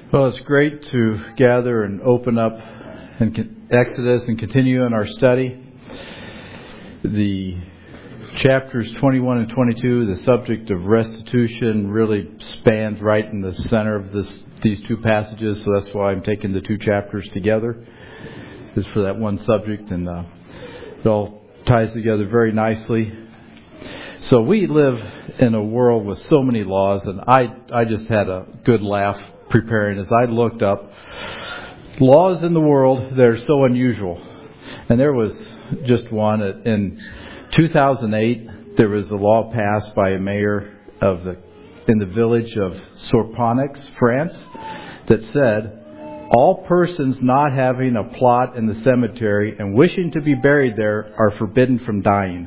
Well, it's great to gather and open up in Exodus and continue in our study. The chapters 21 and 22, the subject of restitution really spans right in the center of these two passages, so that's why I'm taking the two chapters together, is for that one subject, and it all ties together very nicely. So we live in a world with so many laws, and I just had a good laugh preparing as I looked up laws in the world that are so unusual. And there was just one. In 2008, there was a law passed by a mayor in the village of Sourponix, France, that said, all persons not having a plot in the cemetery and wishing to be buried there are forbidden from dying.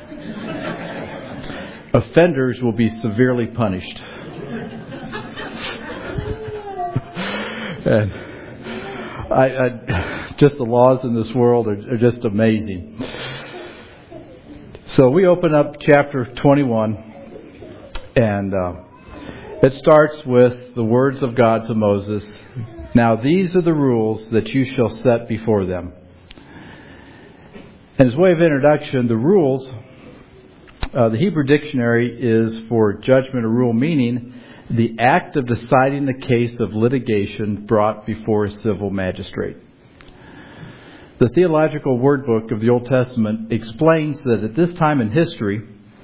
Offenders will be severely punished. And just the laws in this world are just amazing. So we open up chapter 21, and it starts with the words of God to Moses. Now these are the rules that you shall set before them. And as way of introduction, the rules, the Hebrew dictionary is for judgment or rule, meaning the act of deciding the case of litigation brought before a civil magistrate. The Theological Word Book of the Old Testament explains that at this time in history,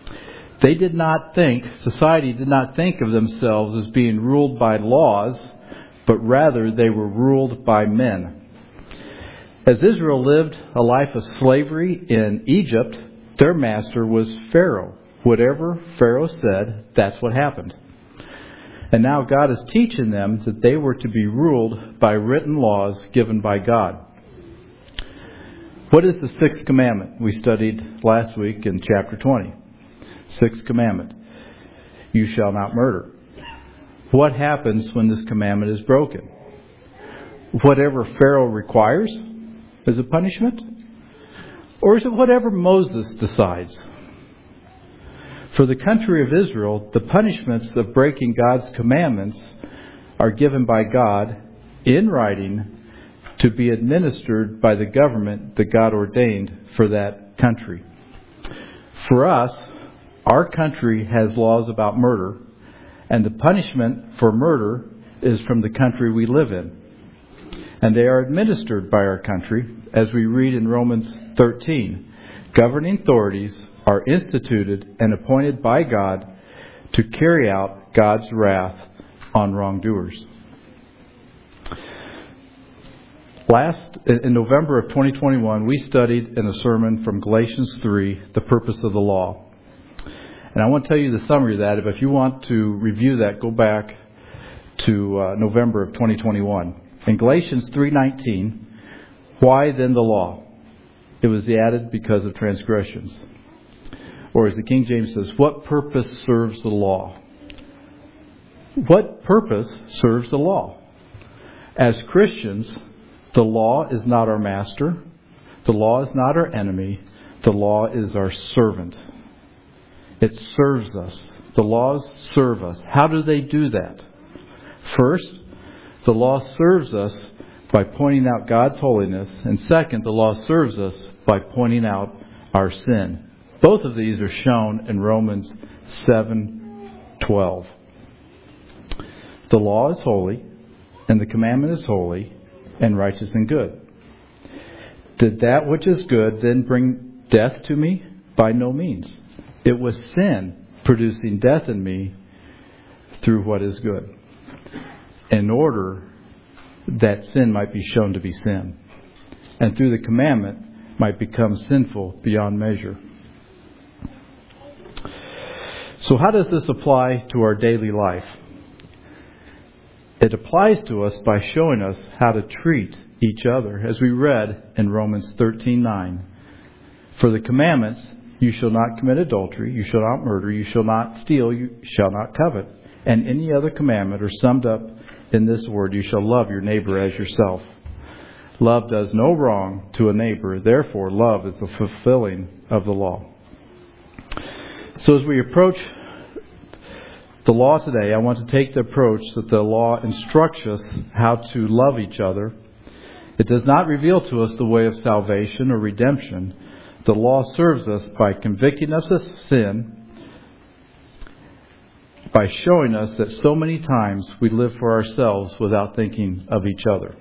society did not think of themselves as being ruled by laws, but rather they were ruled by men. As Israel lived a life of slavery in Egypt, their master was Pharaoh. Whatever Pharaoh said, that's what happened. And now God is teaching them that they were to be ruled by written laws given by God. What is the sixth commandment we studied last week in chapter 20? Sixth commandment. You shall not murder. What happens when this commandment is broken? Whatever Pharaoh requires as a punishment? Or is it whatever Moses decides? For the country of Israel, the punishments of breaking God's commandments are given by God in writing to be administered by the government that God ordained for that country. For us, our country has laws about murder, and the punishment for murder is from the country we live in. And they are administered by our country, as we read in Romans 13. Governing authorities are instituted and appointed by God to carry out God's wrath on wrongdoers. In November of 2021, we studied in a sermon from Galatians 3, the purpose of the law. And I want to tell you the summary of that. If you want to review that, go back to November of 2021. In Galatians 3:19, why then the law? It was added because of transgressions. Or as the King James says, what purpose serves the law? What purpose serves the law? As Christians, the law is not our master. The law is not our enemy. The law is our servant. It serves us. The laws serve us. How do they do that? First, the law serves us by pointing out God's holiness. And second, the law serves us by pointing out our sin. Both of these are shown in Romans 7:12. The law is holy, and the commandment is holy, and righteous and good. Did that which is good then bring death to me? By no means. It was sin producing death in me through what is good, in order that sin might be shown to be sin, and through the commandment might become sinful beyond measure. So how does this apply to our daily life? It applies to us by showing us how to treat each other, as we read in Romans 13:9. For the commandments, you shall not commit adultery, you shall not murder, you shall not steal, you shall not covet, and any other commandment are summed up in this word, you shall love your neighbor as yourself. Love does no wrong to a neighbor, therefore love is the fulfilling of the law. So as we approach the law today, I want to take the approach that the law instructs us how to love each other. It does not reveal to us the way of salvation or redemption. The law serves us by convicting us of sin, by showing us that so many times we live for ourselves without thinking of each other.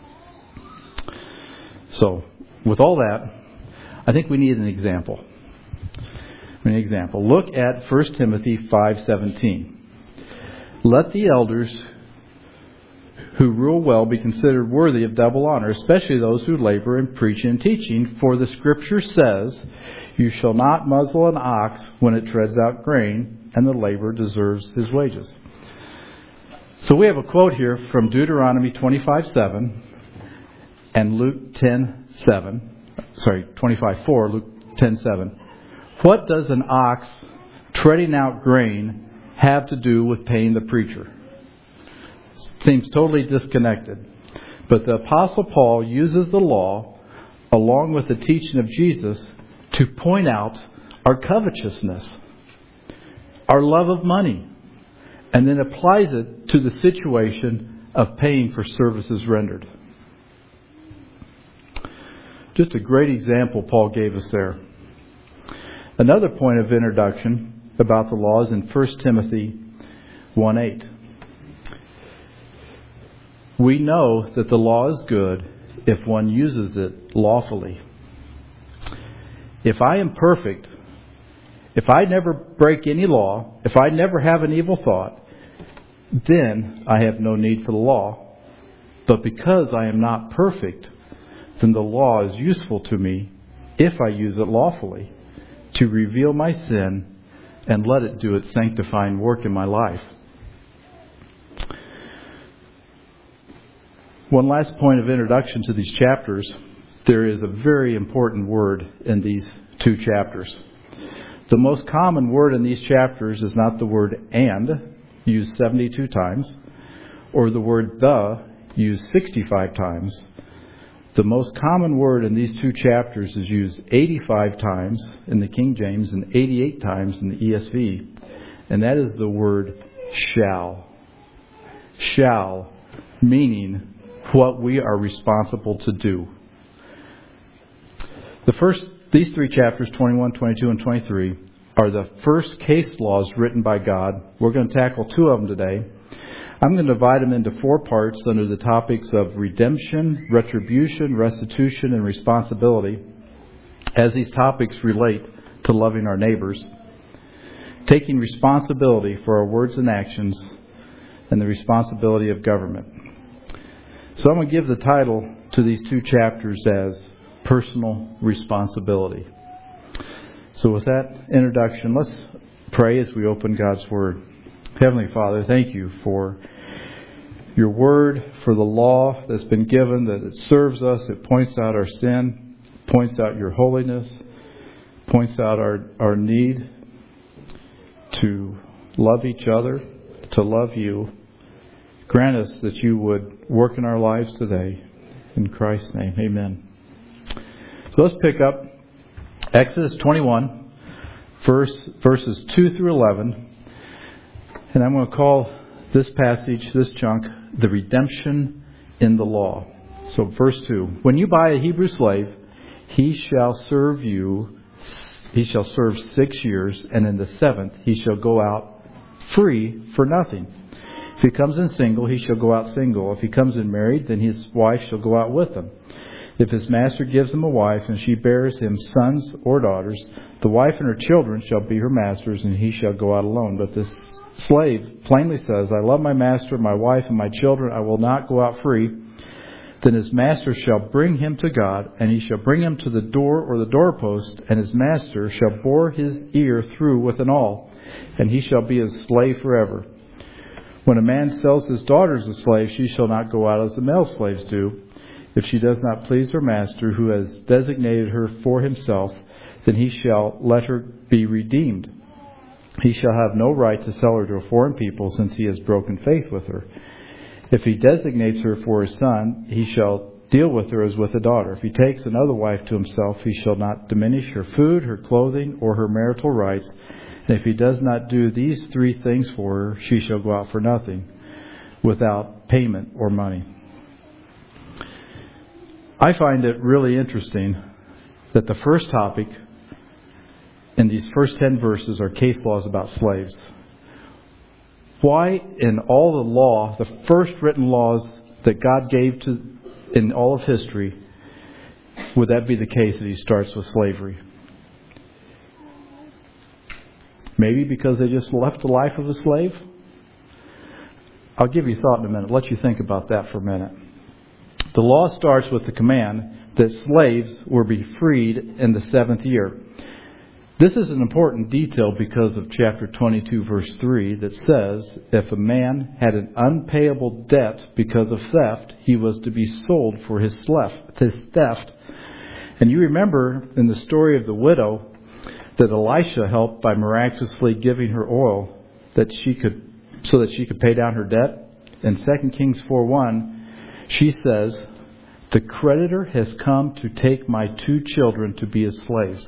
So, with all that, I think we need an example. Look at 1 Timothy 5:17. Let the elders who rule well be considered worthy of double honor, especially those who labor in preaching and teaching. For the Scripture says, you shall not muzzle an ox when it treads out grain, and the laborer deserves his wages. So we have a quote here from Deuteronomy 25:7 and Luke 10:7. 25:4, Luke 10:7. What does an ox treading out grain have to do with paying the preacher? Seems totally disconnected. But the Apostle Paul uses the law, along with the teaching of Jesus, to point out our covetousness, our love of money, and then applies it to the situation of paying for services rendered. Just a great example Paul gave us there. Another point of introduction about the law is in 1 Timothy 1:8. We know that the law is good if one uses it lawfully. If I am perfect, if I never break any law, if I never have an evil thought, then I have no need for the law. But because I am not perfect, then the law is useful to me if I use it lawfully to reveal my sin and let it do its sanctifying work in my life. One last point of introduction to these chapters. There is a very important word in these two chapters. The most common word in these chapters is not the word and, used 72 times, or the word the, used 65 times. The most common word in these two chapters is used 85 times in the King James and 88 times in the ESV. And that is the word shall. Shall, meaning what we are responsible to do. These three chapters, 21, 22, and 23, are the first case laws written by God. We're going to tackle two of them today. I'm going to divide them into four parts under the topics of redemption, retribution, restitution, and responsibility, as these topics relate to loving our neighbors, taking responsibility for our words and actions, and the responsibility of government. So I'm going to give the title to these two chapters as Personal Responsibility. So with that introduction, let's pray as we open God's Word. Heavenly Father, thank you for your Word, for the law that's been given, that it serves us, it points out our sin, points out your holiness, points out our need to love each other, to love you. Grant us that you would work in our lives today. In Christ's name, amen. So let's pick up Exodus 21, verses 2 through 11. And I'm going to call this passage, this chunk, the redemption in the law. So verse 2. When you buy a Hebrew slave, he shall serve 6 years, and in the 7th he shall go out free for nothing. If he comes in single, he shall go out single. If he comes in married, then his wife shall go out with him. If his master gives him a wife, and she bears him sons or daughters, the wife and her children shall be her master's, and he shall go out alone. But this slave plainly says, I love my master, my wife, and my children. I will not go out free. Then his master shall bring him to God, and he shall bring him to the door or the doorpost, and his master shall bore his ear through with an awl, and he shall be his slave forever. When a man sells his daughter as a slave, she shall not go out as the male slaves do. If she does not please her master, who has designated her for himself, then he shall let her be redeemed. He shall have no right to sell her to a foreign people, since he has broken faith with her. If he designates her for his son, he shall deal with her as with a daughter. If he takes another wife to himself, he shall not diminish her food, her clothing, or her marital rights, And if he does not do these 3 things for her, she shall go out for nothing, without payment or money. I find it really interesting that the first topic in these first 10 verses are case laws about slaves. Why in all the law, the first written laws that God gave in all of history, would that be the case that he starts with slavery? Maybe because they just left the life of a slave? I'll give you thought in a minute. Let you think about that for a minute. The law starts with the command that slaves were be freed in the 7th year. This is an important detail because of chapter 22, verse 3, that says, if a man had an unpayable debt because of theft, he was to be sold for his theft. And you remember in the story of the widow that Elisha helped by miraculously giving her oil so that she could pay down her debt. In 2 Kings 4:1, she says, the creditor has come to take my 2 children to be his slaves.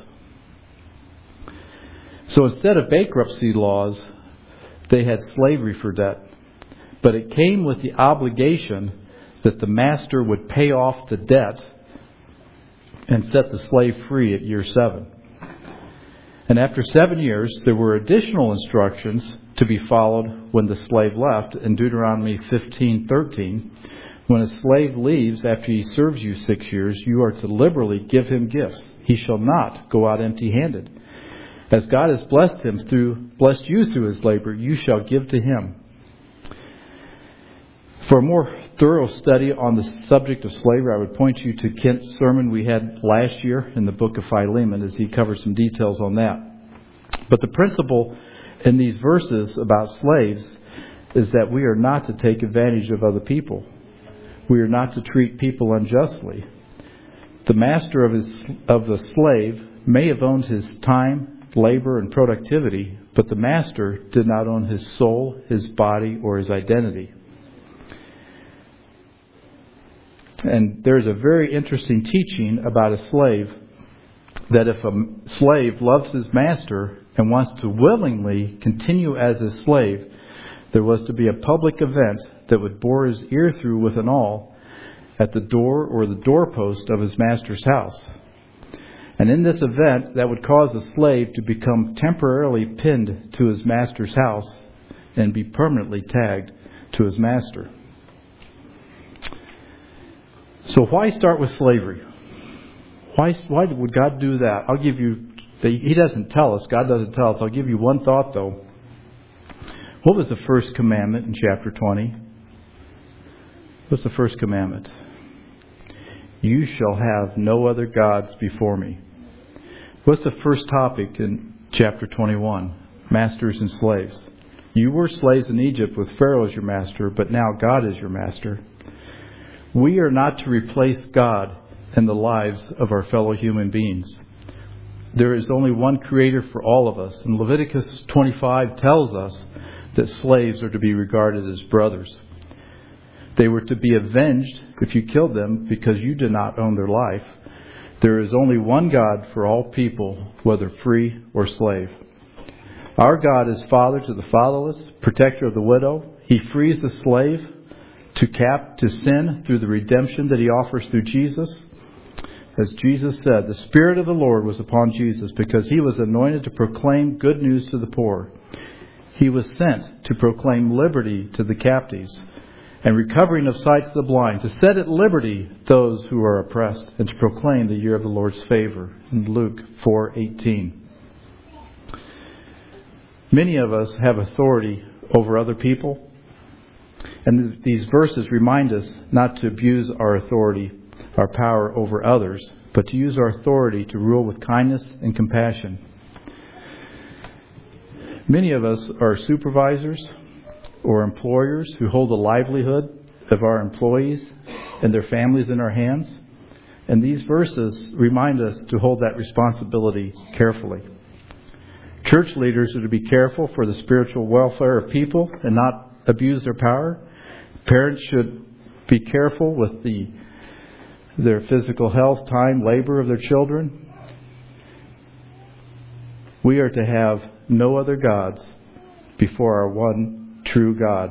So instead of bankruptcy laws, they had slavery for debt. But it came with the obligation that the master would pay off the debt and set the slave free at year 7. And after 7 years, there were additional instructions to be followed when the slave left. In Deuteronomy 15:13, when a slave leaves after he serves you 6 years, you are to liberally give him gifts. He shall not go out empty-handed. As God has blessed you through his labor, you shall give to him. For a more thorough study on the subject of slavery, I would point you to Kent's sermon we had last year in the book of Philemon, as he covers some details on that. But the principle in these verses about slaves is that we are not to take advantage of other people. We are not to treat people unjustly. The master of the slave may have owned his time, labor, and productivity, but the master did not own his soul, his body, or his identity. And there's a very interesting teaching about a slave, that if a slave loves his master and wants to willingly continue as his slave, there was to be a public event that would bore his ear through with an awl at the door or the doorpost of his master's house. And in this event, that would cause the slave to become temporarily pinned to his master's house and be permanently tagged to his master. So why start with slavery? Why would God do that? I'll give you, He doesn't tell us, God doesn't tell us. I'll give you one thought though. What was the first commandment in chapter 20? What's the first commandment? You shall have no other gods before me. What's the first topic in chapter 21? Masters and slaves. You were slaves in Egypt with Pharaoh as your master, but now God is your master. We are not to replace God in the lives of our fellow human beings. There is only one Creator for all of us. And Leviticus 25 tells us that slaves are to be regarded as brothers. They were to be avenged if you killed them because you did not own their life. There is only one God for all people, whether free or slave. Our God is father to the fatherless, protector of the widow. He frees the slave to sin through the redemption that He offers through Jesus. As Jesus said, the Spirit of the Lord was upon Jesus because He was anointed to proclaim good news to the poor. He was sent to proclaim liberty to the captives and recovering of sight to the blind, to set at liberty those who are oppressed, and to proclaim the year of the Lord's favor. In Luke 4:18. Many of us have authority over other people. And these verses remind us not to abuse our authority, our power over others, but to use our authority to rule with kindness and compassion. Many of us are supervisors or employers who hold the livelihood of our employees and their families in our hands. And these verses remind us to hold that responsibility carefully. Church leaders are to be careful for the spiritual welfare of people and not abuse their power. Parents should be careful with their physical health, time, labor of their children. We are to have no other gods before our one true God.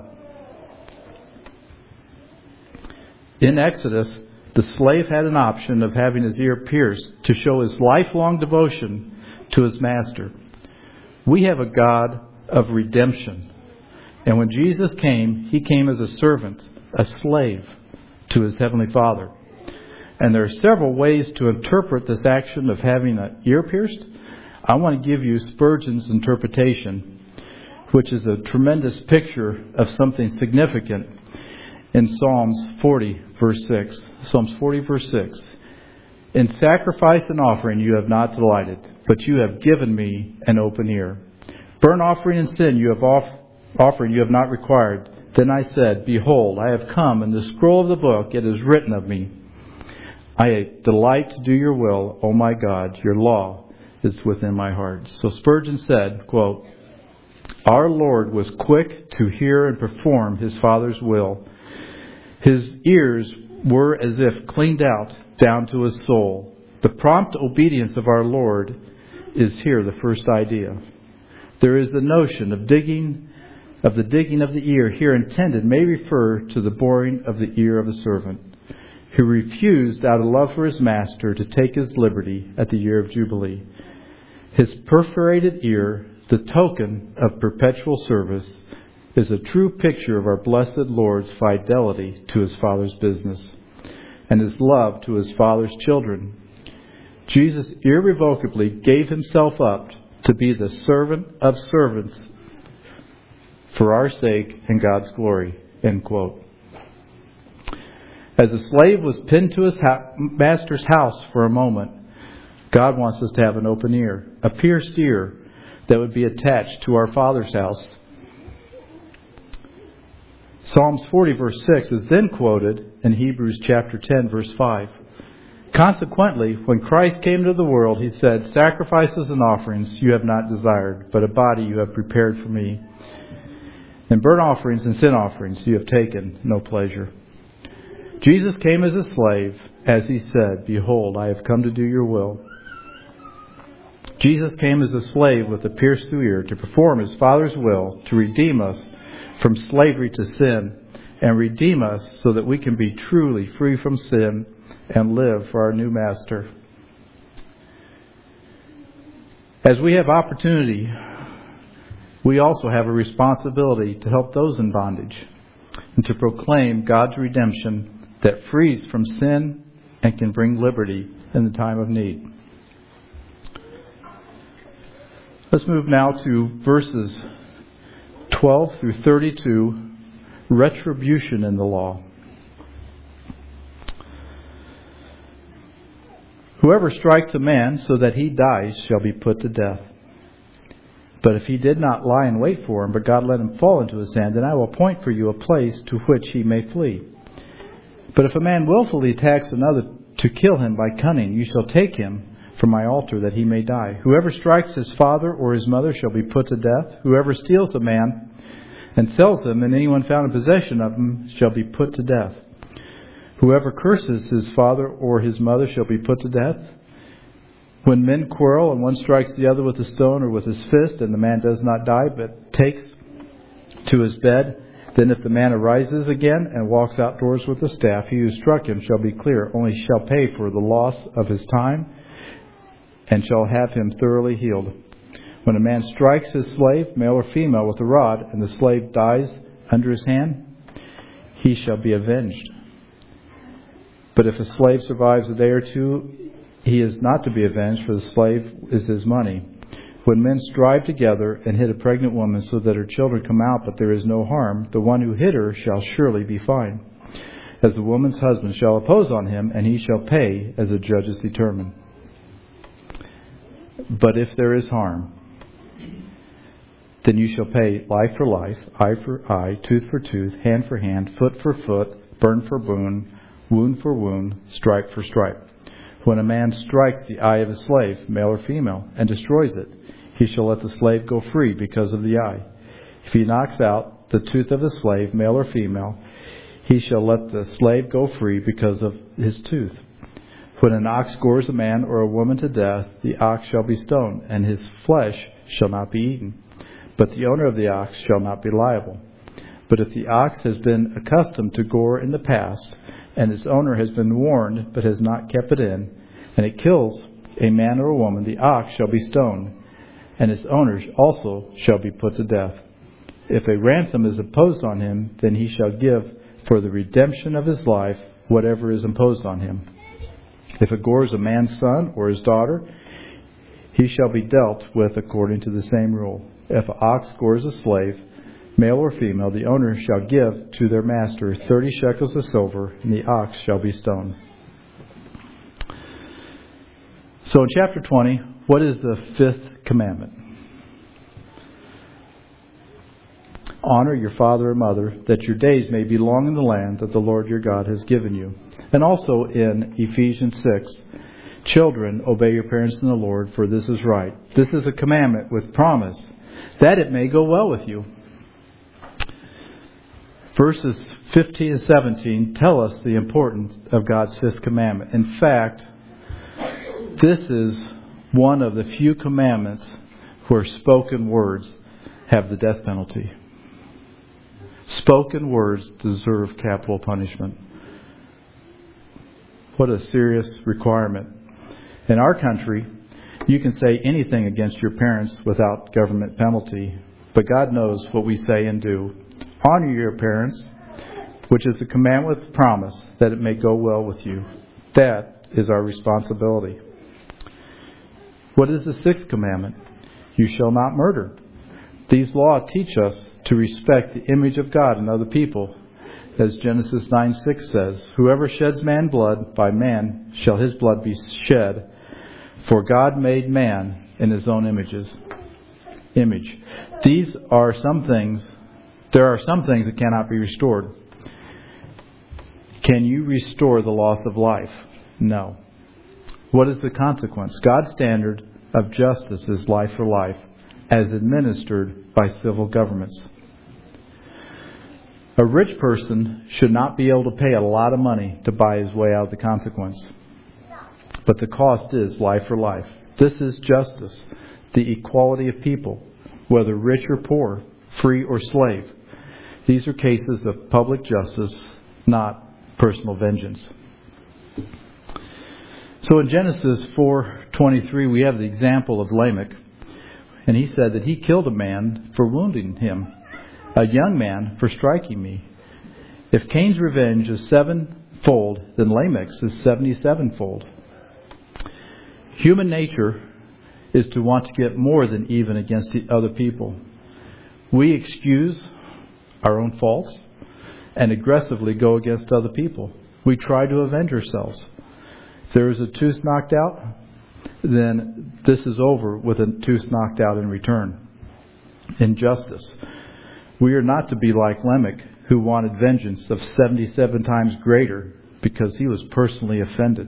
In Exodus, the slave had an option of having his ear pierced to show his lifelong devotion to his master. We have a God of redemption. And when Jesus came, he came as a servant, a slave to his heavenly Father. And there are several ways to interpret this action of having an ear pierced. I want to give you Spurgeon's interpretation, which is a tremendous picture of something significant in Psalms 40, verse 6. Psalms 40, verse 6. In sacrifice and offering you have not delighted, but you have given me an open ear. Burnt offering and sin you have offering you have not required. Then I said, Behold, I have come, in the scroll of the book it is written of me. I delight to do your will, O my God, your law is within my heart. So Spurgeon said, quote, Our Lord was quick to hear and perform his Father's will. His ears were as if cleaned out down to his soul. The prompt obedience of our Lord is here the first idea. There is the notion of the digging of the ear here intended may refer to the boring of the ear of a servant who refused out of love for his master to take his liberty at the year of Jubilee. His perforated ear, the token of perpetual service, is a true picture of our blessed Lord's fidelity to his Father's business and his love to his Father's children. Jesus irrevocably gave himself up to be the servant of servants for our sake and God's glory. End quote. As a slave was pinned to his master's house for a moment, God wants us to have an open ear, a pierced ear that would be attached to our Father's house. Psalms 40 verse 6 is then quoted in Hebrews chapter 10 verse 5. Consequently, when Christ came to the world, he said, Sacrifices and offerings you have not desired, but a body you have prepared for me. And burnt offerings and sin offerings you have taken no pleasure. Jesus came as a slave, as he said, Behold, I have come to do your will. Jesus came as a slave with a pierced ear to perform his Father's will, to redeem us from slavery to sin, and redeem us so that we can be truly free from sin and live for our new master. As we have opportunity, we also have a responsibility to help those in bondage and to proclaim God's redemption that frees from sin and can bring liberty in the time of need. Let's move now to verses 12 through 32, retribution in the law. Whoever strikes a man so that he dies shall be put to death. But if he did not lie in wait for him, but God let him fall into his hand, then I will appoint for you a place to which he may flee. But if a man willfully attacks another to kill him by cunning, you shall take him from my altar that he may die. Whoever strikes his father or his mother shall be put to death. Whoever steals a man and sells him, and anyone found in possession of him shall be put to death. Whoever curses his father or his mother shall be put to death. When men quarrel and one strikes the other with a stone or with his fist, and the man does not die but takes to his bed, then if the man arises again and walks outdoors with a staff, he who struck him shall be clear, only shall pay for the loss of his time, and shall have him thoroughly healed. When a man strikes his slave, male or female, with a rod, and the slave dies under his hand, he shall be avenged. But if a slave survives a day or two, he is not to be avenged, for the slave is his money. When men strive together and hit a pregnant woman so that her children come out, but there is no harm, the one who hit her shall surely be fined, as the woman's husband shall oppose on him, and he shall pay as the judges determine. But if there is harm, then you shall pay life for life, eye for eye, tooth for tooth, hand for hand, foot for foot, burn for burn, wound for wound, stripe for stripe. When a man strikes the eye of a slave, male or female, and destroys it, he shall let the slave go free because of the eye. If he knocks out the tooth of a slave, male or female, he shall let the slave go free because of his tooth. When an ox gores a man or a woman to death, the ox shall be stoned, and his flesh shall not be eaten. But the owner of the ox shall not be liable. But if the ox has been accustomed to gore in the past, and its owner has been warned but has not kept it in, and it kills a man or a woman, the ox shall be stoned, and its owner also shall be put to death. If a ransom is imposed on him, then he shall give for the redemption of his life whatever is imposed on him. If it gores a man's son or his daughter, he shall be dealt with according to the same rule. If an ox gores a slave, male or female, the owner shall give to their master 30 shekels of silver, and the ox shall be stoned. So in chapter 20, what is the fifth commandment? Honor your father and mother, that your days may be long in the land that the Lord your God has given you. And also in Ephesians 6, children, obey your parents in the Lord, for this is right. This is a commandment with promise, that it may go well with you. Verses 15 and 17 tell us the importance of God's fifth commandment. In fact, this is one of the few commandments where spoken words have the death penalty. Spoken words deserve capital punishment. What a serious requirement. In our country, you can say anything against your parents without government penalty, but God knows what we say and do. Honor your parents, which is the commandment with promise that it may go well with you. That is our responsibility. What is the sixth commandment? You shall not murder. These laws teach us to respect the image of God in other people. As Genesis 9:6 says, whoever sheds man blood, by man shall his blood be shed. For God made man in his own image. There are some things that cannot be restored. Can you restore the loss of life? No. What is the consequence? God's standard of justice is life for life, as administered by civil governments. A rich person should not be able to pay a lot of money to buy his way out of the consequence. But the cost is life for life. This is justice, the equality of people, whether rich or poor, free or slave. These are cases of public justice, not personal vengeance. So in Genesis 4:23, we have the example of Lamech. And he said that he killed a man for wounding him, a young man for striking me. If Cain's revenge is 7-fold, then Lamech's is 77-fold. Human nature is to want to get more than even against the other people. We excuse our own faults and aggressively go against other people. We try to avenge ourselves. If there is a tooth knocked out, then this is over with a tooth knocked out in return. Injustice. We are not to be like Lamech, who wanted vengeance of 77 times greater because he was personally offended.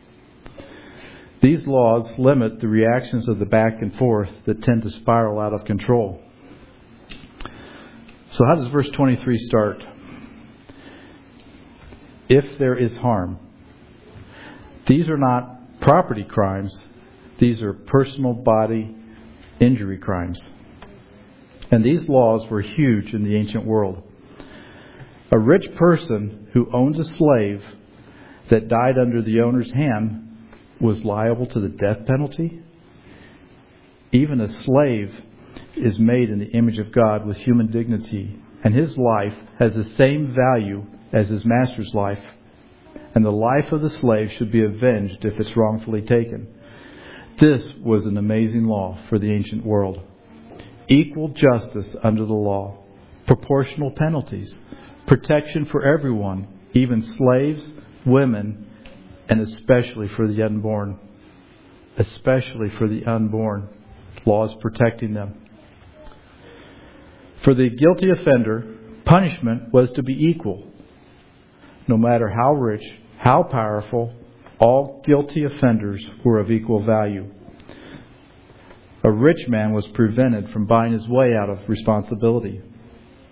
These laws limit the reactions of the back and forth that tend to spiral out of control. So how does verse 23 start? If there is harm. These are not property crimes. These are personal body injury crimes. And these laws were huge in the ancient world. A rich person who owns a slave that died under the owner's hand was liable to the death penalty. Even a slave is made in the image of God with human dignity, and his life has the same value as his master's life. And the life of the slave should be avenged if it's wrongfully taken. This was an amazing law for the ancient world. Equal justice under the law, proportional penalties, protection for everyone, even slaves, women, and especially for the unborn. Especially for the unborn. Laws protecting them. For the guilty offender, punishment was to be equal. No matter how rich, how powerful, all guilty offenders were of equal value. A rich man was prevented from buying his way out of responsibility.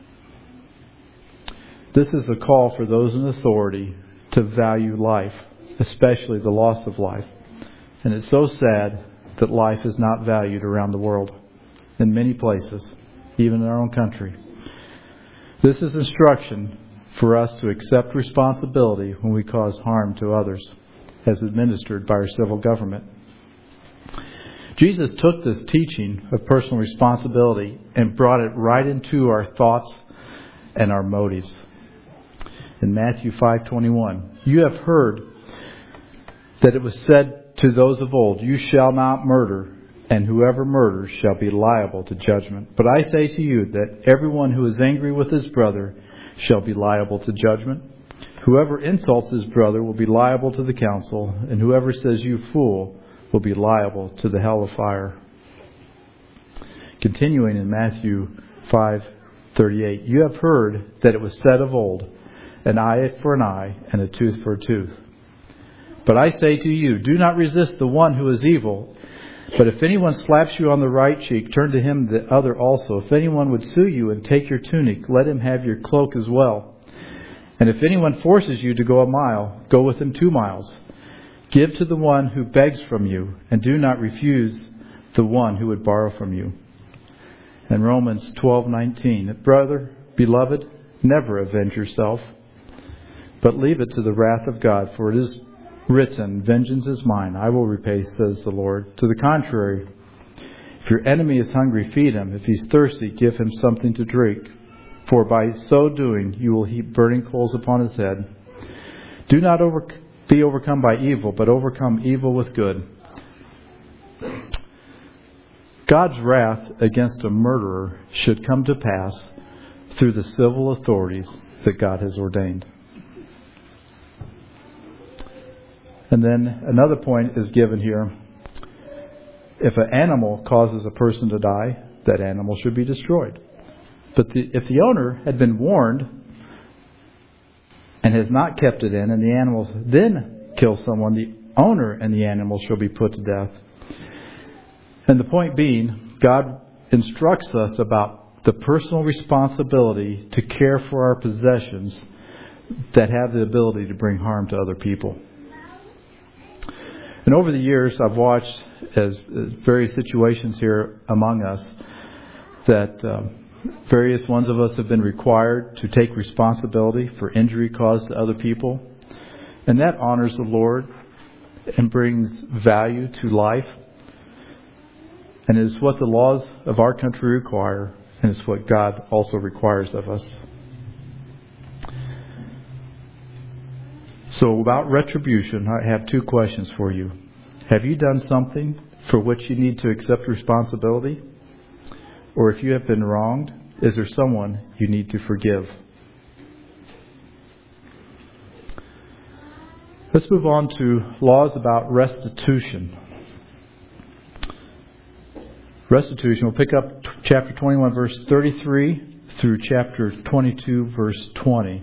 This is a call for those in authority to value life. especially the loss of life. And it's so sad that life is not valued around the world, in many places, even in our own country. This is instruction for us to accept responsibility when we cause harm to others, as administered by our civil government. Jesus took this teaching of personal responsibility and brought it right into our thoughts and our motives. In Matthew 5:21, you have heard that it was said to those of old, you shall not murder, and whoever murders shall be liable to judgment. But I say to you that everyone who is angry with his brother shall be liable to judgment. Whoever insults his brother will be liable to the council, and whoever says you fool will be liable to the hell of fire. Continuing in Matthew 5:38, you have heard that it was said of old, an eye for an eye and a tooth for a tooth. But I say to you, do not resist the one who is evil. But if anyone slaps you on the right cheek, turn to him the other also. If anyone would sue you and take your tunic, let him have your cloak as well. And if anyone forces you to go a mile, go with him 2 miles. Give to the one who begs from you, and do not refuse the one who would borrow from you. And Romans 12:19, brother, beloved, never avenge yourself, but leave it to the wrath of God, for it is written, vengeance is mine, I will repay, says the Lord. To the contrary, if your enemy is hungry, feed him. If he's thirsty, give him something to drink. For by so doing, you will heap burning coals upon his head. Do not be overcome by evil, but overcome evil with good. God's wrath against a murderer should come to pass through the civil authorities that God has ordained. And then another point is given here. If an animal causes a person to die, that animal should be destroyed. But if the owner had been warned and has not kept it in, and the animal then kills someone, the owner and the animal shall be put to death. And the point being, God instructs us about the personal responsibility to care for our possessions that have the ability to bring harm to other people. And over the years, I've watched as various situations here among us that various ones of us have been required to take responsibility for injury caused to other people. And that honors the Lord and brings value to life. And is what the laws of our country require, and it's what God also requires of us. So about retribution, I have 2 questions for you. Have you done something for which you need to accept responsibility? Or if you have been wronged, is there someone you need to forgive? Let's move on to laws about restitution. Restitution, we'll pick up chapter 21, verse 33 through chapter 22, verse 20.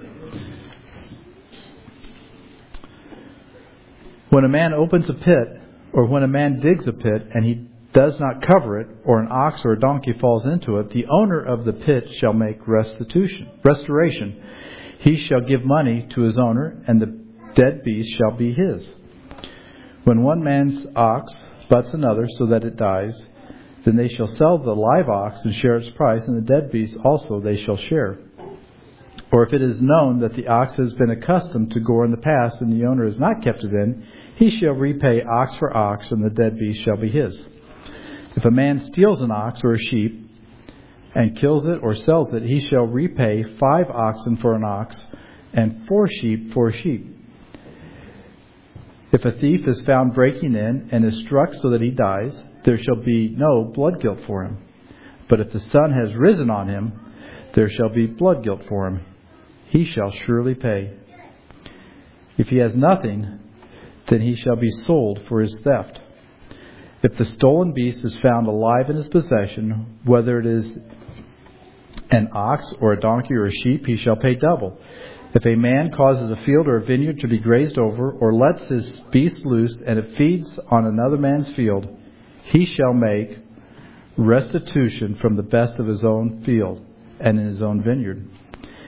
When a man opens a pit, or when a man digs a pit, and he does not cover it, or an ox or a donkey falls into it, the owner of the pit shall make restoration. He shall give money to his owner, and the dead beast shall be his. When one man's ox butts another so that it dies, then they shall sell the live ox and share its price, and the dead beast also they shall share. Or if it is known that the ox has been accustomed to gore in the past, and the owner has not kept it in, he shall repay ox for ox, and the dead beast shall be his. If a man steals an ox or a sheep, and kills it or sells it, he shall repay 5 oxen for an ox, and 4 sheep for a sheep. If a thief is found breaking in, and is struck so that he dies, there shall be no blood guilt for him. But if the sun has risen on him, there shall be blood guilt for him. He shall surely pay. If he has nothing, then he shall be sold for his theft. If the stolen beast is found alive in his possession, whether it is an ox or a donkey or a sheep, he shall pay double. If a man causes a field or a vineyard to be grazed over, or lets his beast loose, and it feeds on another man's field, he shall make restitution from the best of his own field and in his own vineyard.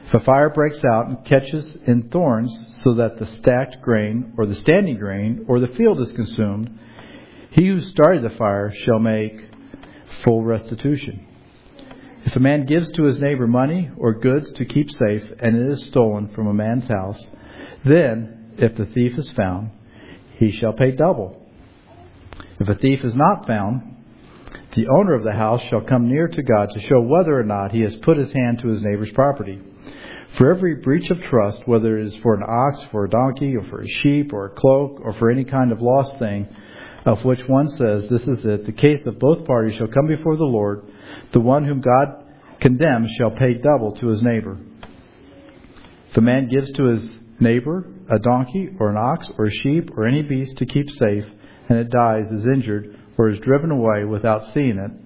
If a fire breaks out and catches in thorns so that the stacked grain or the standing grain or the field is consumed, he who started the fire shall make full restitution. If a man gives to his neighbor money or goods to keep safe, and it is stolen from a man's house, then, if the thief is found, he shall pay double. If a thief is not found, the owner of the house shall come near to God to show whether or not he has put his hand to his neighbor's property. For every breach of trust, whether it is for an ox, for a donkey, or for a sheep, or a cloak, or for any kind of lost thing, of which one says, "This is it," the case of both parties shall come before the Lord. The one whom God condemns shall pay double to his neighbor. If a man gives to his neighbor a donkey, or an ox, or a sheep, or any beast to keep safe, and it dies, is injured, or is driven away without seeing it,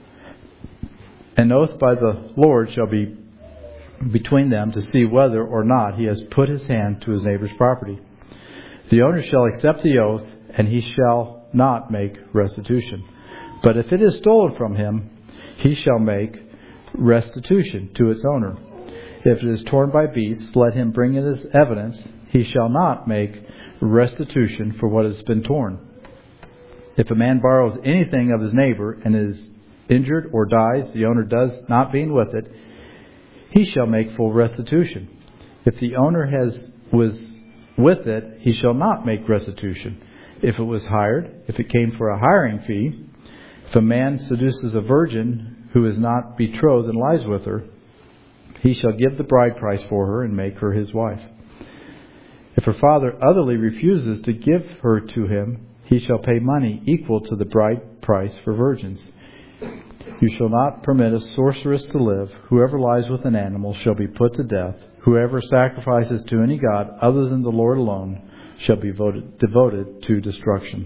an oath by the Lord shall be between them to see whether or not he has put his hand to his neighbor's property. The owner shall accept the oath, and he shall not make restitution. But if it is stolen from him, he shall make restitution to its owner. If it is torn by beasts, let him bring it as evidence. He shall not make restitution for what has been torn. If a man borrows anything of his neighbor and is injured or dies, the owner does not being with it, he shall make full restitution. If the owner was with it, he shall not make restitution. If it was hired, if it came for a hiring fee, if a man seduces a virgin who is not betrothed and lies with her, he shall give the bride price for her and make her his wife. If her father otherly refuses to give her to him, he shall pay money equal to the bride price for virgins. You shall not permit a sorceress to live. Whoever lies with an animal shall be put to death. Whoever sacrifices to any god other than the Lord alone shall be devoted to destruction.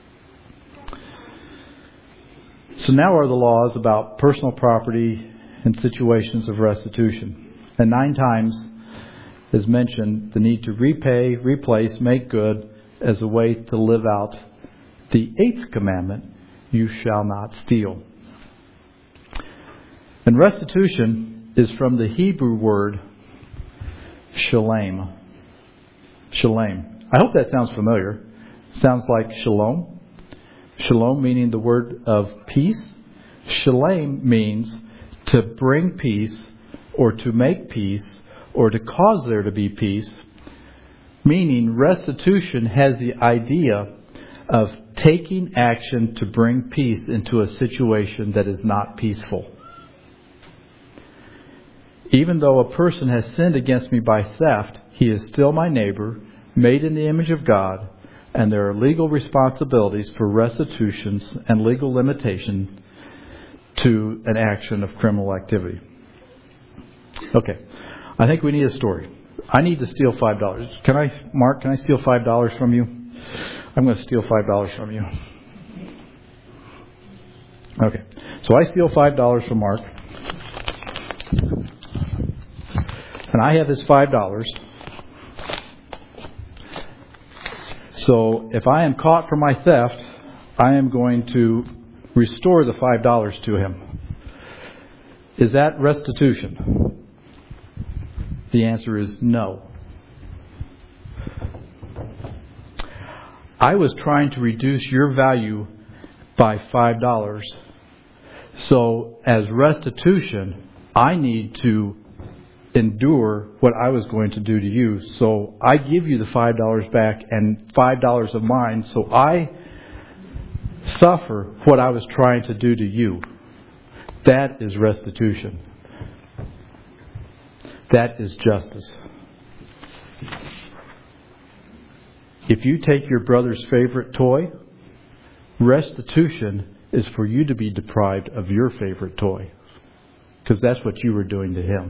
So now are the laws about personal property and situations of restitution. And 9 times is mentioned the need to repay, replace, make good as a way to live out the 8th commandment, you shall not steal. And restitution is from the Hebrew word shalem. Shalem. I hope that sounds familiar. Sounds like shalom. Shalom meaning the word of peace. Shalem means to bring peace or to make peace or to cause there to be peace. Meaning restitution has the idea of taking action to bring peace into a situation that is not peaceful. Even though a person has sinned against me by theft, he is still my neighbor, made in the image of God, and there are legal responsibilities for restitutions and legal limitation to an action of criminal activity. Okay, I think we need a story. I need to steal $5. Mark, can I steal $5 from you? I'm going to steal $5 from you. Okay, so I steal $5 from Mark. And I have his $5. So if I am caught for my theft, I am going to restore the $5 to him. Is that restitution? The answer is no. I was trying to reduce your value by $5. So as restitution, I need to endure what I was going to do to you. So I give you the $5 back and $5 of mine. So I suffer what I was trying to do to you. That is restitution. That is justice. If you take your brother's favorite toy, restitution is for you to be deprived of your favorite toy. Because that's what you were doing to him.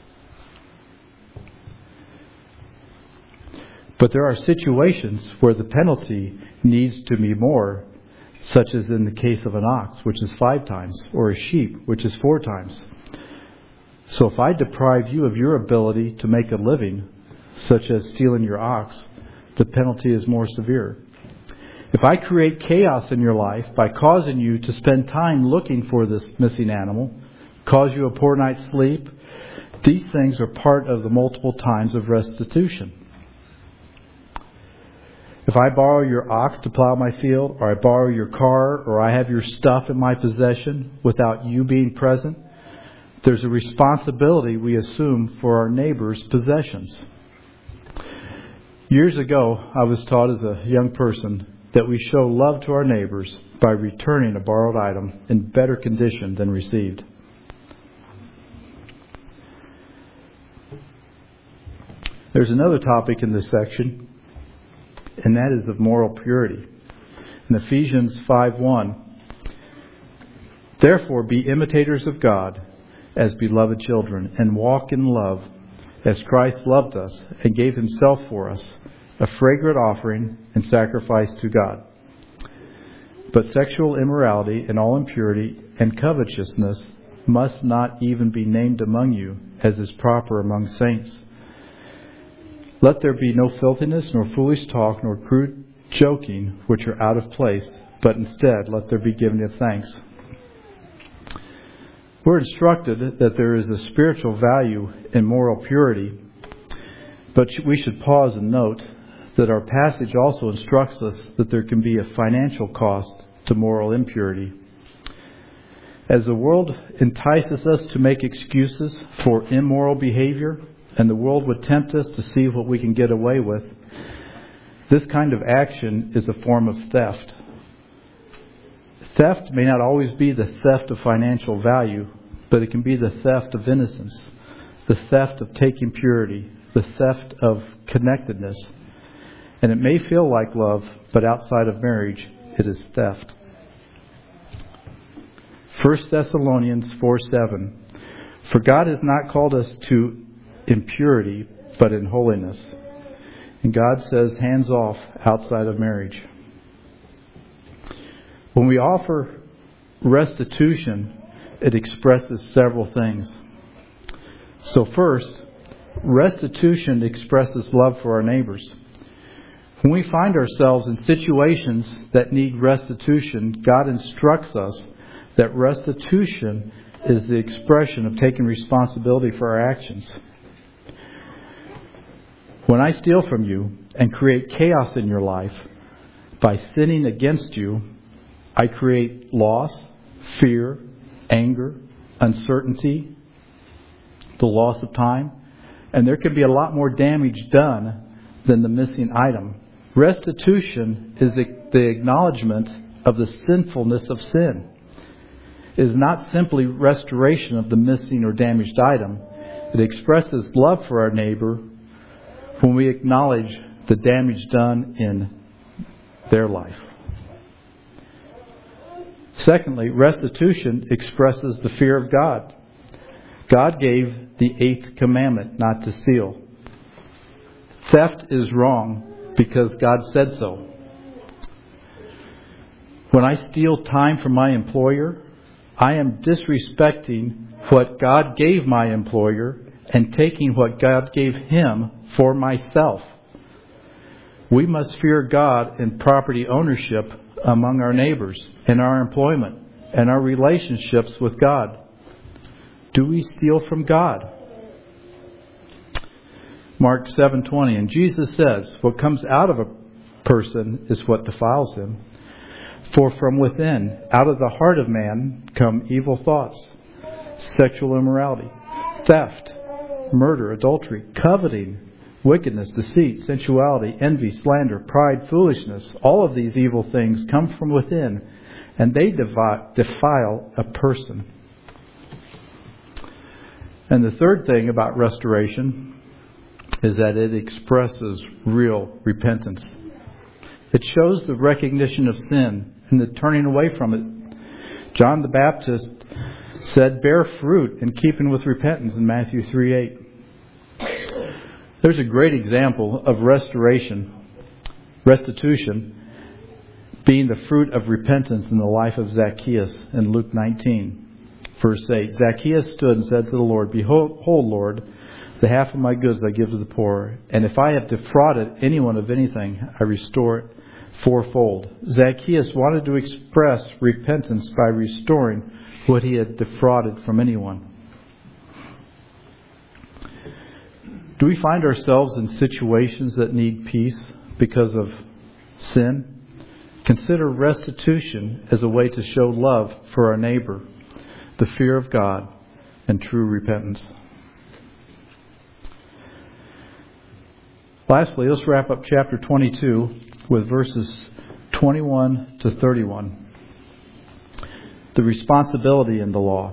But there are situations where the penalty needs to be more, such as in the case of an ox, which is 5 times, or a sheep, which is 4 times. So if I deprive you of your ability to make a living, such as stealing your ox, the penalty is more severe. If I create chaos in your life by causing you to spend time looking for this missing animal, cause you a poor night's sleep, These things are part of the multiple times of restitution. If I borrow your ox to plow my field, or I borrow your car, or I have your stuff in my possession without you being present, there's a responsibility we assume for our neighbor's possessions. Years ago, I was taught as a young person that we show love to our neighbors by returning a borrowed item in better condition than received. There's another topic in this section, and that is of moral purity. In Ephesians 5:1, therefore be imitators of God as beloved children, and walk in love as Christ loved us and gave himself for us, a fragrant offering and sacrifice to God. But sexual immorality and all impurity and covetousness must not even be named among you, as is proper among saints. Let there be no filthiness, nor foolish talk, nor crude joking, which are out of place, but instead let there be given of thanks. We're instructed that there is a spiritual value in moral purity, but we should pause and note that our passage also instructs us that there can be a financial cost to moral impurity. As the world entices us to make excuses for immoral behavior, and the world would tempt us to see what we can get away with, this kind of action is a form of theft. Theft may not always be the theft of financial value, but it can be the theft of innocence, the theft of taking purity, the theft of connectedness. And it may feel like love, but outside of marriage, it is theft. 1 Thessalonians 4:7, for God has not called us to impurity, but in holiness. And God says hands off outside of marriage. When we offer restitution, it expresses several things. So first, restitution expresses love for our neighbors. When we find ourselves in situations that need restitution, God instructs us that restitution is the expression of taking responsibility for our actions. When I steal from you and create chaos in your life by sinning against you, I create loss, fear, anger, uncertainty, the loss of time, and there could be a lot more damage done than the missing item. Restitution is the acknowledgement of the sinfulness of sin. It is not simply restoration of the missing or damaged item. It expresses love for our neighbor when we acknowledge the damage done in their life. Secondly, restitution expresses the fear of God. God gave the 8th commandment, not to steal. Theft is wrong because God said so. When I steal time from my employer, I am disrespecting what God gave my employer and taking what God gave him for myself. We must fear God in property ownership among our neighbors, in our employment, and our relationships with God. Do we steal from God? Mark 7:20, and Jesus says, what comes out of a person is what defiles him. For from within, out of the heart of man, come evil thoughts, sexual immorality, theft, murder, adultery, coveting, wickedness, deceit, sensuality, envy, slander, pride, foolishness. All of these evil things come from within, and they defile a person. And the third thing about restoration is that it expresses real repentance. It shows the recognition of sin and the turning away from it. John the Baptist said, bear fruit in keeping with repentance in Matthew 3:8. There's a great example of restitution being the fruit of repentance in the life of Zacchaeus in Luke 19, verse 8. Zacchaeus stood and said to the Lord, behold, Lord, the half of my goods I give to the poor, and if I have defrauded anyone of anything, I restore it fourfold. Zacchaeus wanted to express repentance by restoring what he had defrauded from anyone. Do we find ourselves in situations that need peace because of sin? Consider restitution as a way to show love for our neighbor, the fear of God, and true repentance. Lastly, let's wrap up chapter 22 with verses 21 to 31. The responsibility in the law.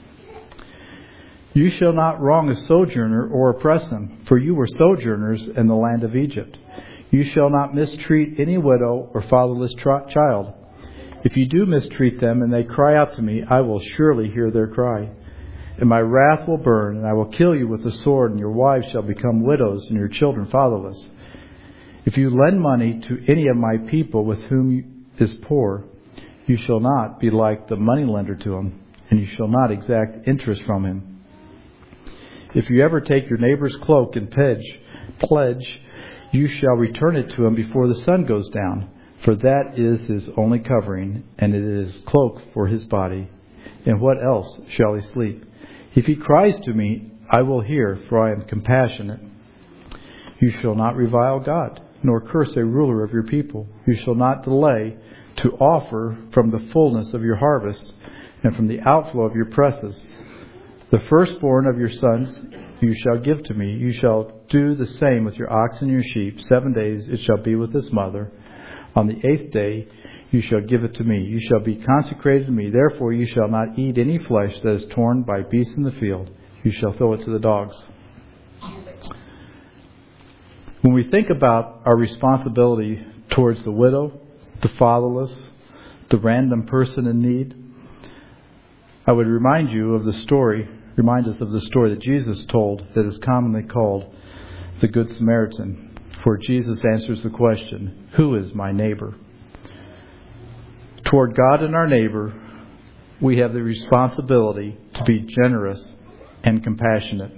You shall not wrong a sojourner or oppress him, for you were sojourners in the land of Egypt. You shall not mistreat any widow or fatherless child. If you do mistreat them and they cry out to me, I will surely hear their cry. And my wrath will burn, and I will kill you with the sword, and your wives shall become widows, and your children fatherless. If you lend money to any of my people with whom is poor, you shall not be like the moneylender to him, and you shall not exact interest from him. If you ever take your neighbor's cloak and pledge, you shall return it to him before the sun goes down, for that is his only covering, and it is cloak for his body. And what else shall he sleep? If he cries to me, I will hear, for I am compassionate. You shall not revile God, nor curse a ruler of your people. You shall not delay to offer from the fullness of your harvest, and from the outflow of your presses. The firstborn of your sons you shall give to me. You shall do the same with your ox and your sheep. 7 days it shall be with its mother. On the 8th day you shall give it to me. You shall be consecrated to me. Therefore you shall not eat any flesh that is torn by beasts in the field. You shall throw it to the dogs. When we think about our responsibility towards the widow, the fatherless, the random person in need, I would remind us of the story that Jesus told that is commonly called the Good Samaritan, where Jesus answers the question, who is my neighbor? Toward God and our neighbor, we have the responsibility to be generous and compassionate.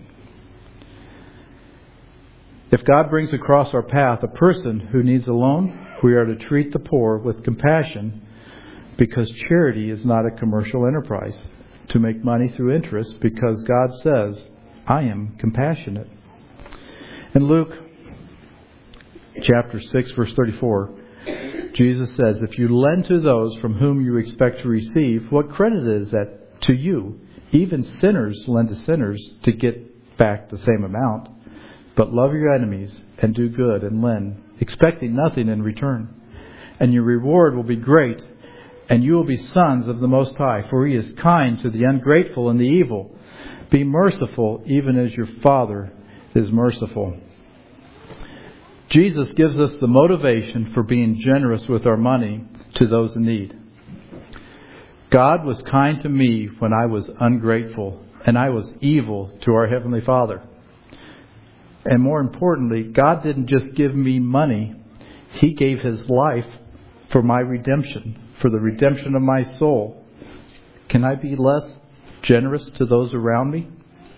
If God brings across our path a person who needs a loan, we are to treat the poor with compassion, because charity is not a commercial enterprise to make money through interest, because God says, I am compassionate. In Luke chapter 6, verse 34, Jesus says, if you lend to those from whom you expect to receive, what credit is that to you? Even sinners lend to sinners to get back the same amount. But love your enemies and do good and lend, expecting nothing in return. And your reward will be great, and you will be sons of the Most High, for He is kind to the ungrateful and the evil. Be merciful, even as your Father is merciful. Jesus gives us the motivation for being generous with our money to those in need. God was kind to me when I was ungrateful, and I was evil to our Heavenly Father. And more importantly, God didn't just give me money. He gave His life for my redemption, for the redemption of my soul. Can I be less generous to those around me?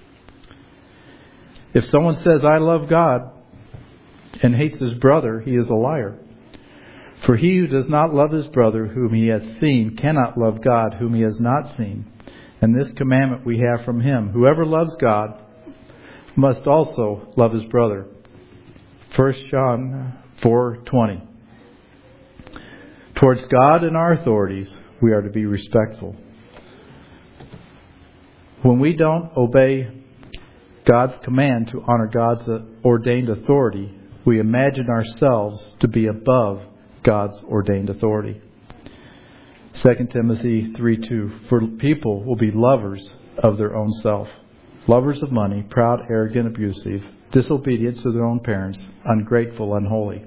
If someone says, I love God, and hates his brother, he is a liar. For he who does not love his brother whom he has seen cannot love God whom he has not seen. And this commandment we have from Him: whoever loves God must also love his brother. 1 John 4:20. Towards God and our authorities, we are to be respectful. When we don't obey God's command to honor God's ordained authority, we imagine ourselves to be above God's ordained authority. 2 Timothy 3:2. For people will be lovers of their own self, lovers of money, proud, arrogant, abusive, disobedient to their own parents, ungrateful, unholy.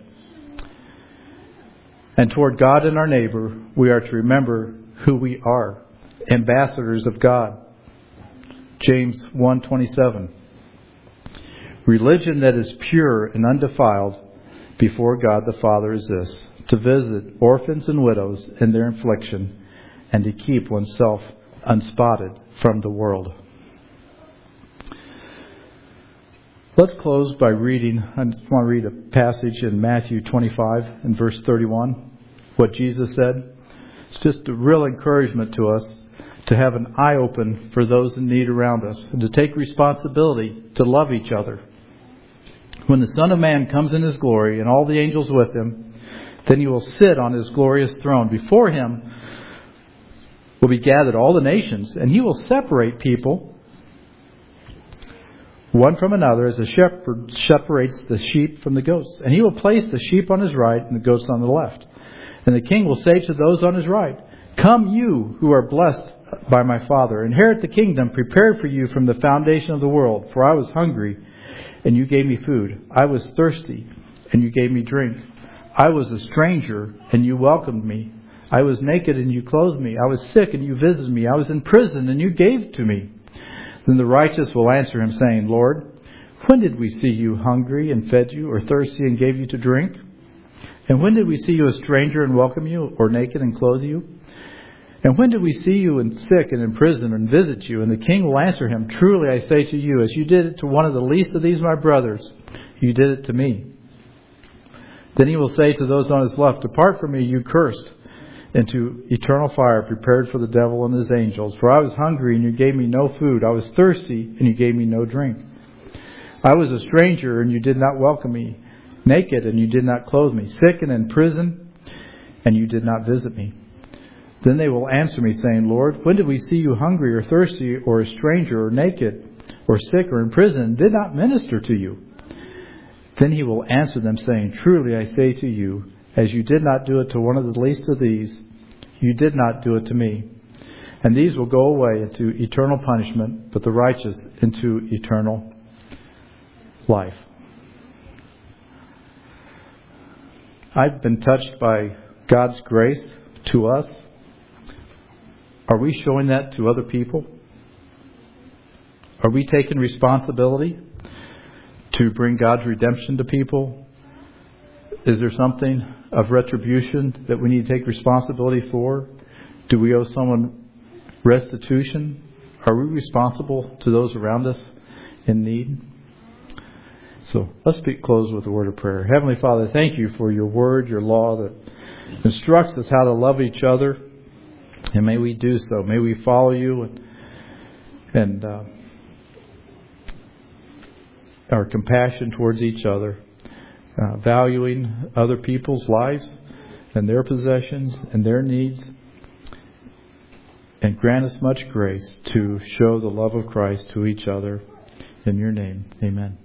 And toward God and our neighbor, we are to remember who we are, ambassadors of God. James 1:27. Religion that is pure and undefiled before God the Father is this: to visit orphans and widows in their affliction, and to keep oneself unspotted from the world. Let's close by reading. I just want to read a passage in Matthew 25 and verse 31. What Jesus said. It's just a real encouragement to us to have an eye open for those in need around us, and to take responsibility to love each other. When the Son of Man comes in His glory and all the angels with Him, then He will sit on His glorious throne. Before Him will be gathered all the nations, and He will separate people one from another, as a shepherd separates the sheep from the goats. And He will place the sheep on His right and the goats on the left. And the King will say to those on His right, "Come, you who are blessed by my Father, inherit the kingdom prepared for you from the foundation of the world. For I was hungry, and you gave me food. I was thirsty, and you gave me drink. I was a stranger, and you welcomed me. I was naked, and you clothed me. I was sick, and you visited me. I was in prison, and you gave to me." Then the righteous will answer Him, saying, "Lord, when did we see you hungry and fed you, or thirsty and gave you to drink? And when did we see you a stranger and welcome you, or naked and clothe you? And when did we see you sick and in prison and visit you?" And the King will answer him, "Truly I say to you, as you did it to one of the least of these my brothers, you did it to me." Then He will say to those on His left, "Depart from me, you cursed, into eternal fire prepared for the devil and his angels. For I was hungry, and you gave me no food. I was thirsty, and you gave me no drink. I was a stranger, and you did not welcome me. Naked, and you did not clothe me. Sick and in prison, and you did not visit me." Then they will answer me, saying, "Lord, when did we see you hungry or thirsty or a stranger or naked or sick or in prison and did not minister to you?" Then He will answer them, saying, "Truly I say to you, as you did not do it to one of the least of these, you did not do it to me." And these will go away into eternal punishment, but the righteous into eternal life. I've been touched by God's grace to us. Are we showing that to other people? Are we taking responsibility to bring God's redemption to people? Is there something of retribution that we need to take responsibility for? Do we owe someone restitution? Are we responsible to those around us in need? So let's close with a word of prayer. Heavenly Father, thank You for Your word, Your law that instructs us how to love each other. And may we do so. May we follow You and our compassion towards each other. Valuing other people's lives and their possessions and their needs. And grant us much grace to show the love of Christ to each other. In Your name, amen.